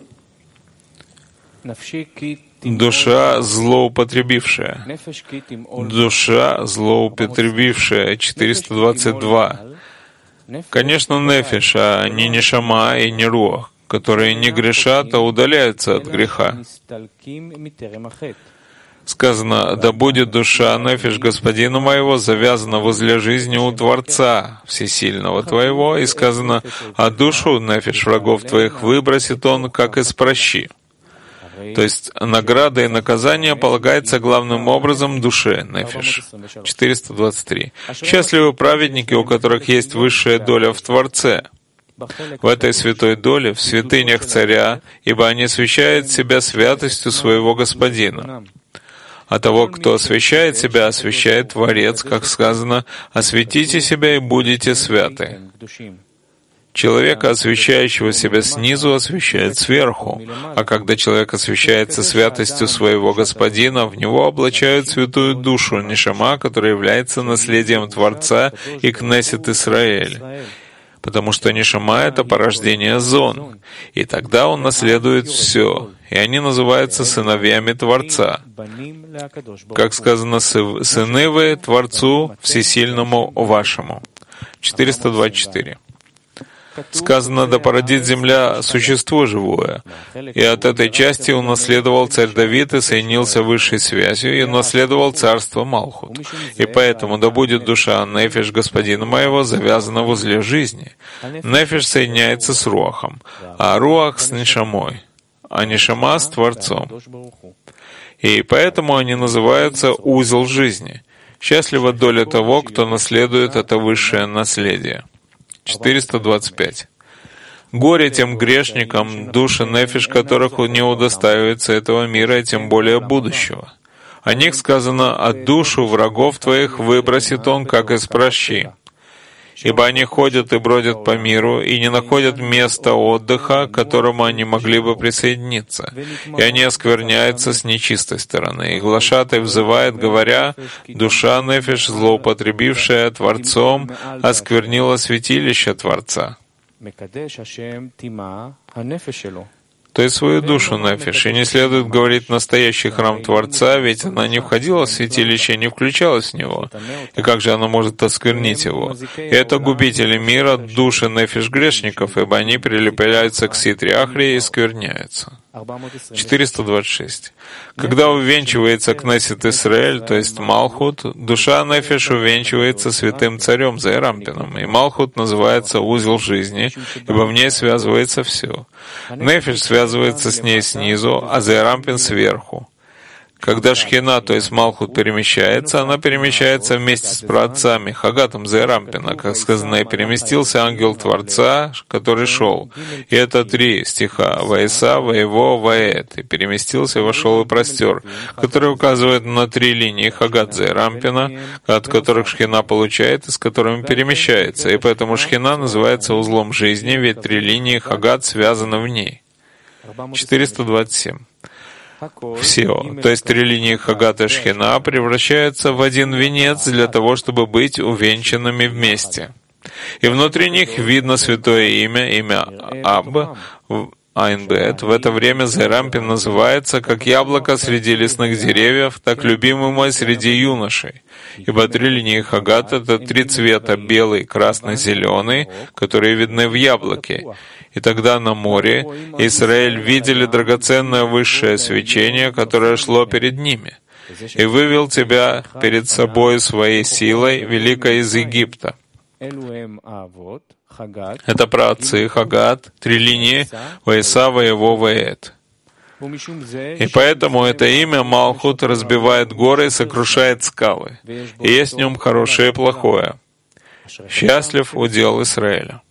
Душа злоупотребившая. Душа злоупотребившая. 422. Конечно, нефиш, а не нешама и не руах, которые не грешат, а удаляются от греха. Сказано: «Да будет душа, нефиш господина моего, завязана возле жизни у Творца Всесильного твоего». И сказано: «А душу, нефиш врагов твоих, выбросит он, как из пращи». То есть награда и наказание полагается главным образом душе, нефиш. 423. Счастливы праведники, у которых есть высшая доля в Творце. В этой святой доле, в святынях Царя, ибо они освящают себя святостью своего Господина. А того, кто освящает себя, освящает Творец, как сказано: «Осветите себя и будете святы». Человека, освящающего себя снизу, освящает сверху. А когда человек освящается святостью своего Господина, в него облачают святую душу, нишама, которая является наследием Творца и Кнессет Исраэль. Потому что нишама — это порождение зон, и тогда он наследует все, и они называются сыновьями Творца. Как сказано: «Сыны вы Творцу Всесильному вашему». 424. Сказано: «Да породит земля существо живое». И от этой части унаследовал царь Давид и соединился высшей связью, и унаследовал царство Малхут. И поэтому да будет душа, нефиш господина моего, завязана возле жизни. Нефиш соединяется с руахом, а руах с нишамой, а нишама с Творцом. И поэтому они называются узел жизни. Счастлива доля того, кто наследует это высшее наследие. 425. Горе тем грешникам, души нефиш которых не удостаивается этого мира, и тем более будущего. О них сказано: «А душу врагов твоих выбросит он, как из пращи». Ибо они ходят и бродят по миру, и не находят места отдыха, к которому они могли бы присоединиться. И они оскверняются с нечистой стороны. И глашатай взывает, говоря: «Душа нефиш, злоупотребившая Творцом, осквернила святилище Творца». То есть свою душу нефиш. И не следует говорить настоящий храм Творца, ведь она не входила в святилище, не включалась в него. И как же она может осквернить его? И это губители мира, души нефиш грешников, ибо они прилепляются к ситре Ахри и скверняются. 426. Когда увенчивается Кнессет Исраэль, то есть Малхут, душа нефиш увенчивается святым царем Зеэрампином, и Малхут называется узел жизни, ибо в ней связывается все. Нефиш связывается с ней снизу, а Зеэрампин сверху. Когда Шхина, то есть Малхут, перемещается, она перемещается вместе с праотцами, Хагатом Зеэрампина, как сказано: «И переместился ангел Творца, который шел». И это 3 стиха: «Ваиса, Ваево, Ваэт». И переместился, вошел и простер, который указывает на 3 линии Хагат Зеэрампина, от которых Шхина получает и с которыми перемещается. И поэтому Шхина называется узлом жизни, ведь 3 линии Хагат связаны в ней. 427. Все, то есть 3 линии Хагата и Шхина, превращаются в один венец для того, чтобы быть увенчанными вместе. И внутри них видно святое имя Аб, Айнбет. В это время Зеэрампин называется как яблоко среди лесных деревьев, так любимый мой среди юношей. Ибо 3 линии Хагат — это 3 цвета: белый, красный, зеленый, которые видны в яблоке. И тогда на море Израиль видели драгоценное высшее свечение, которое шло перед ними. «И вывел тебя перед собой своей силой, великой из Египта». Это праотцы Хагат, 3 линии Ваиса, Ваево, Ваэт. И поэтому это имя Малхут разбивает горы и сокрушает скалы. И есть в нем хорошее и плохое. Счастлив удел Израиля.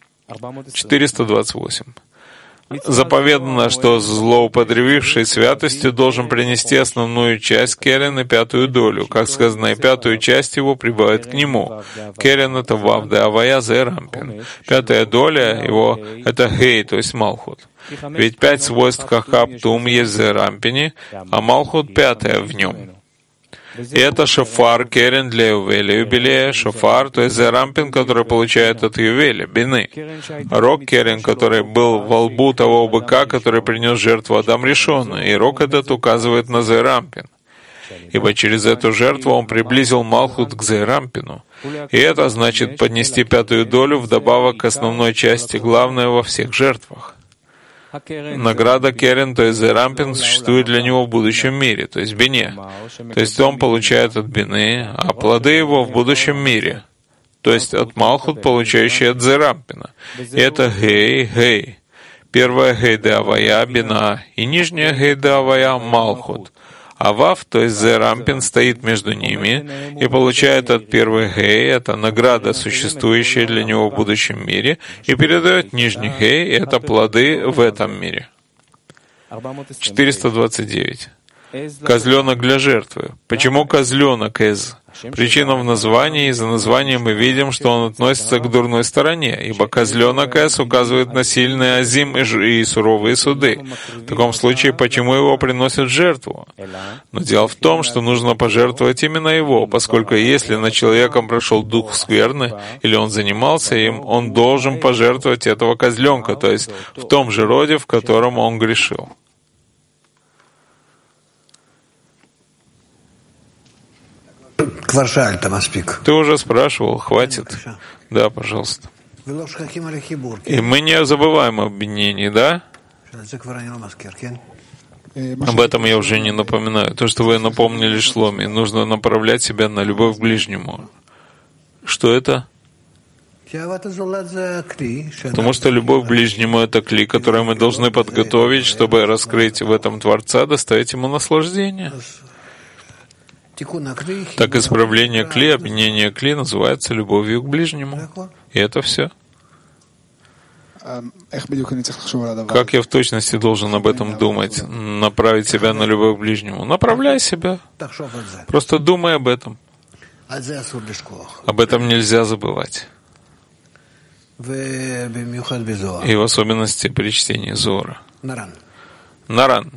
428. Заповедано, что злоупотребивший святостью должен принести основную часть керен и 5-ю долю. Как сказано, и 5-ю часть его прибавит к нему. Керен — это вавде, авая Зеэрампин. 5-я доля его — это гей, то есть Малхут. Ведь 5 свойств Хахаб Тум есть в Зеэрампине, а Малхут — 5-я в нем. И это шофар, керен для ювеля, юбилея, шофар, то есть Зеэрампин, который получает от ювеля, бины. Рог керен, который был во лбу того быка, который принес жертву Адам Ришон, и рог этот указывает на Зеэрампин. Ибо через эту жертву он приблизил Малхут к Зеэрампину. И это значит поднести 5-ю долю вдобавок к основной части, главное во всех жертвах. Награда Керен, то есть Зерампин, существует для него в будущем мире, то есть Бине. То есть он получает от Бины, а плоды его в будущем мире, то есть от Малхут, получающий от Зерампина. И это Гей. Первая Гей де Авая, Бина, и нижняя Гей де Авая, Малхут. А Вав, то есть Зерампин, стоит между ними и получает от первой Гей, это награда, существующая для него в будущем мире, и передает нижний Гей, это плоды в этом мире. 429. Козленок для жертвы. Почему козленок Эз? Причина в названии. Из-за названия мы видим, что он относится к дурной стороне, ибо козленок Эз указывает на сильные азим и суровые суды. В таком случае, почему его приносят в жертву? Но дело в том, что нужно пожертвовать именно его, поскольку если над человеком прошел дух скверны, или он занимался им, он должен пожертвовать этого козленка, то есть в том же роде, в котором он грешил. Ты уже спрашивал, хватит? Да, пожалуйста. И мы не забываем об объединении, да? Об этом я уже не напоминаю. То, что вы напомнили Шломе, нужно направлять себя на любовь к ближнему. Что это? Потому что любовь к ближнему — это кли, который мы должны подготовить, чтобы раскрыть в этом Творца, доставить ему наслаждение. Так исправление кли, объединение кли называется любовью к ближнему. И это все. Как я в точности должен об этом думать? Направить себя на любовь к ближнему? Направляй себя. Просто думай об этом. Об этом нельзя забывать. И в особенности при чтении Зоара. Наран.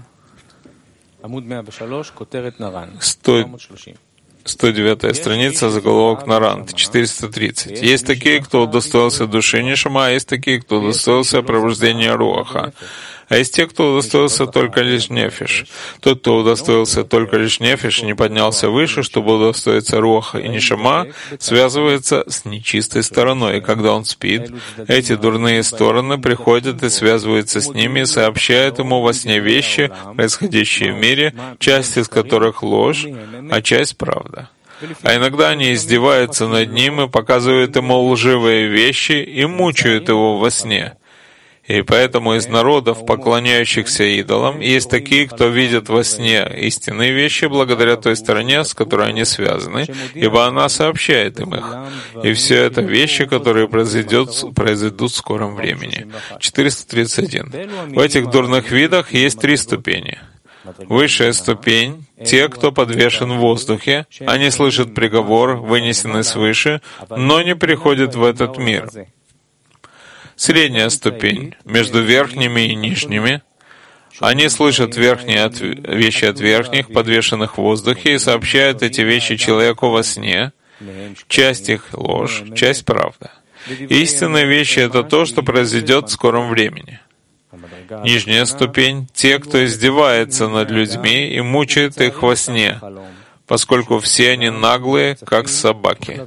109 страница, заголовок Наран, 430. Есть такие, кто удостоился души Нишама, а есть такие, кто удостоился пробуждения Руаха. А есть те, кто удостоился только лишь нефиш. Тот, кто удостоился только лишь нефиш и не поднялся выше, чтобы удостоиться Руаха и Нишама, связывается с нечистой стороной. И когда он спит, эти дурные стороны приходят и связываются с ними и сообщают ему во сне вещи, происходящие в мире, часть из которых ложь, а часть правда. А иногда они издеваются над ним и показывают ему лживые вещи и мучают его во сне. И поэтому из народов, поклоняющихся идолам, есть такие, кто видит во сне истинные вещи благодаря той стороне, с которой они связаны, ибо она сообщает им их. И все это вещи, которые произойдут в скором времени. 431. В этих дурных видах есть 3 ступени. Высшая ступень — те, кто подвешен в воздухе, они слышат приговор, вынесенный свыше, но не приходят в этот мир. Средняя ступень, между верхними и нижними. Они слышат верхние вещи от верхних, подвешенных в воздухе, и сообщают эти вещи человеку во сне. Часть их — ложь, часть — правда. Истинные вещи — это то, что произойдет в скором времени. Нижняя ступень — те, кто издевается над людьми и мучает их во сне, поскольку все они наглые, как собаки.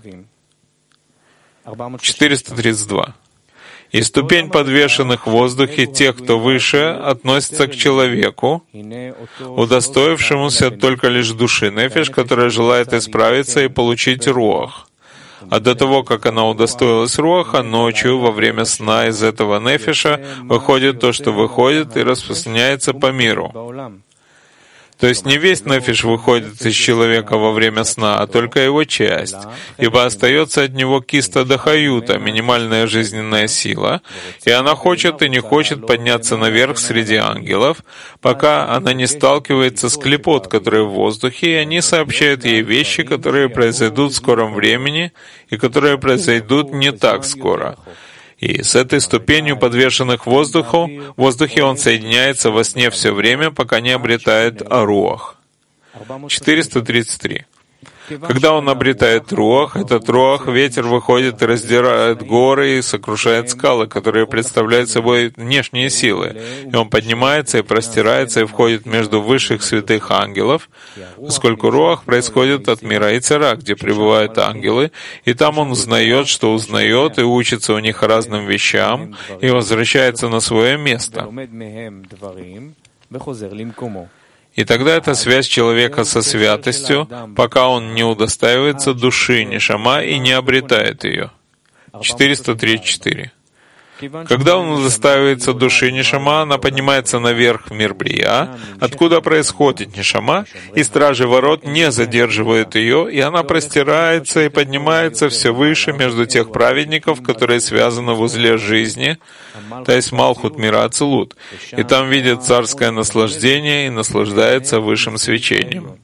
432. И ступень подвешенных в воздухе тех, кто выше, относится к человеку, удостоившемуся только лишь души нефиш, которая желает исправиться и получить руах. А до того, как она удостоилась руаха, ночью, во время сна из этого нефиша, выходит то, что выходит, и распространяется по миру. То есть не весь нефиш выходит из человека во время сна, а только его часть, ибо остается от него киста дахаюта, минимальная жизненная сила, и она хочет и не хочет подняться наверх среди ангелов, пока она не сталкивается с клипот, которые в воздухе, и они сообщают ей вещи, которые произойдут в скором времени и которые произойдут не так скоро. И с этой ступенью подвешенных в воздухе он соединяется во сне все время, пока не обретает руах. 433. Когда он обретает руах, этот руах, ветер выходит и раздирает горы и сокрушает скалы, которые представляют собой внешние силы. И он поднимается и простирается и входит между высших святых ангелов, поскольку руах происходит от мира Ицера, где пребывают ангелы, и там он узнает, что узнает, и учится у них разным вещам, и возвращается на свое место. И тогда это связь человека со святостью, пока он не удостаивается души нешама и не обретает ее. 434. Когда он удостаивается души нешама, она поднимается наверх в мир Брия, откуда происходит нешама, и стражи ворот не задерживают ее, и она простирается и поднимается все выше между тех праведников, которые связаны в узле жизни, то есть Малхут мира Ацилут, и там видит царское наслаждение и наслаждается высшим свечением.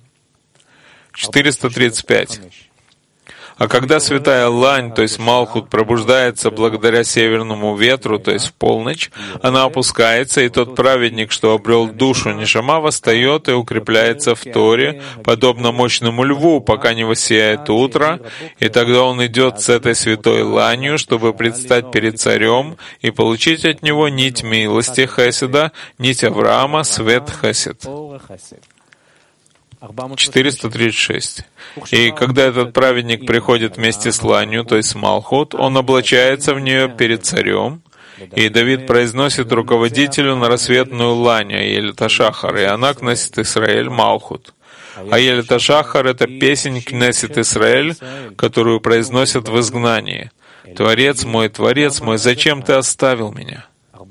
435. А когда святая лань, то есть Малхут, пробуждается благодаря северному ветру, то есть в полночь, она опускается, и тот праведник, что обрел душу нешама, восстает и укрепляется в Торе, подобно мощному льву, пока не воссияет утро, и тогда он идет с этой святой ланью, чтобы предстать перед царем и получить от него нить милости Хеседа, нить Авраама, свет Хесед. 436. И когда этот праведник приходит вместе с ланью, то есть с Малхут, он облачается в нее перед царем, и Давид произносит руководителю на рассветную лань Елета Шахар, и она Кнесет Исраэль Малхут. А Елета Шахар — это песнь Кнесет Исраэль, которую произносят в изгнании. Творец мой, зачем ты оставил меня?»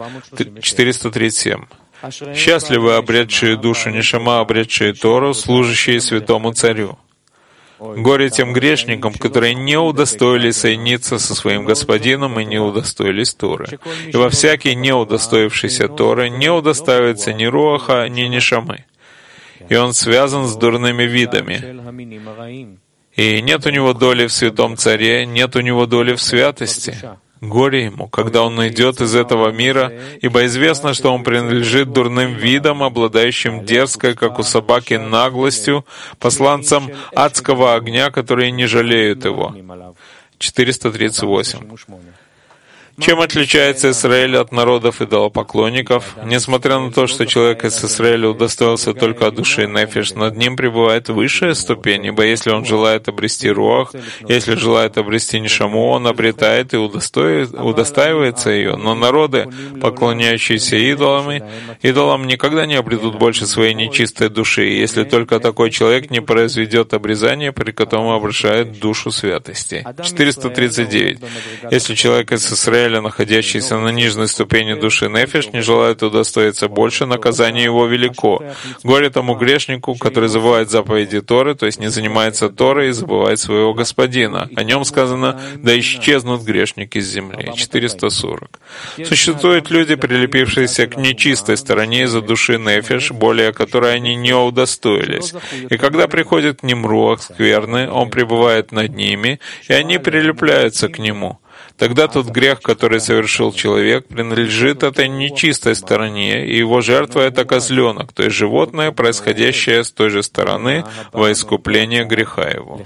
437. Счастливы обретшие душу нешама, обретшие Тору, служащие святому царю. Горе тем грешникам, которые не удостоились соединиться со своим Господином и не удостоились Торы. Ибо всякий, не удостоившийся Торы, не удостоивается ни руаха, ни нешамы. И он связан с дурными видами. И нет у него доли в святом царе, нет у него доли в святости. Горе ему, когда он идет из этого мира, ибо известно, что он принадлежит дурным видам, обладающим дерзкой, как у собаки, наглостью, посланцам адского огня, которые не жалеют его. 438. Чем отличается Израиль от народов идолопоклонников? Несмотря на то, что человек из Израиля удостоился только от души нефиш, над ним пребывает высшая ступень, ибо если он желает обрести руах, если желает обрести нешаму, он обретает и удостаивается ее. Но народы, поклоняющиеся идолам никогда не обретут больше своей нечистой души, если только такой человек не произведет обрезание, при котором обращает душу святости. 439. Если человек из Израиля, находящийся на нижней ступени души нефиш, не желает удостоиться больше, наказание его велико. Горе тому грешнику, который забывает заповеди Торы, то есть не занимается Торой и забывает своего Господина. О нем сказано: «Да исчезнут грешники с земли». 440. Существуют люди, прилепившиеся к нечистой стороне из-за души нефиш, более которой они не удостоились. И когда приходит к ним руах скверны, он пребывает над ними, и они прилепляются к нему. Тогда тот грех, который совершил человек, принадлежит этой нечистой стороне, и его жертва — это козленок, то есть животное, происходящее с той же стороны во искупление греха его.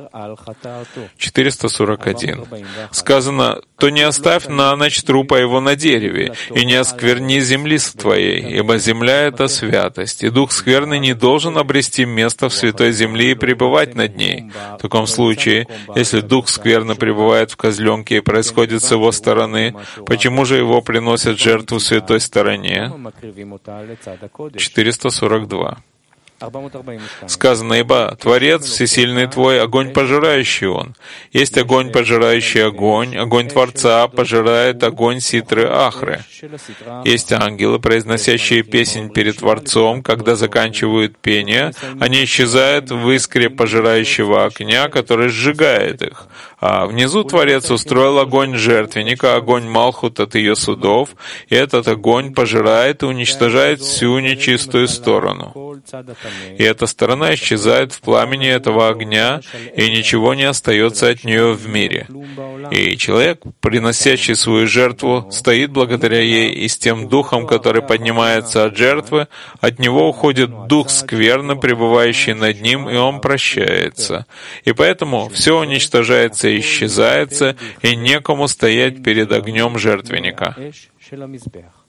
441. Сказано: «То не оставь на ночь трупа его на дереве, и не оскверни земли твоей, ибо земля — это святость, и дух скверный не должен обрести место в святой земле и пребывать над ней». В таком случае, если дух скверно пребывает в козленке и происходит с его стороны, почему же его приносят жертву святой стороне? 442. Сказано: «Ибо Творец всесильный твой, огонь пожирающий он. Есть огонь, пожирающий огонь, огонь Творца пожирает огонь ситры Ахры. Есть ангелы, произносящие песнь перед Творцом, когда заканчивают пение, они исчезают в искре пожирающего огня, который сжигает их. А внизу Творец устроил огонь жертвенника, огонь Малхут от ее судов, и этот огонь пожирает и уничтожает всю нечистую сторону». И эта сторона исчезает в пламени этого огня, и ничего не остается от нее в мире. И человек, приносящий свою жертву, стоит благодаря ей, и с тем духом, который поднимается от жертвы, от него уходит дух скверны, пребывающий над ним, и он прощается. И поэтому все уничтожается и исчезается, и некому стоять перед огнем жертвенника.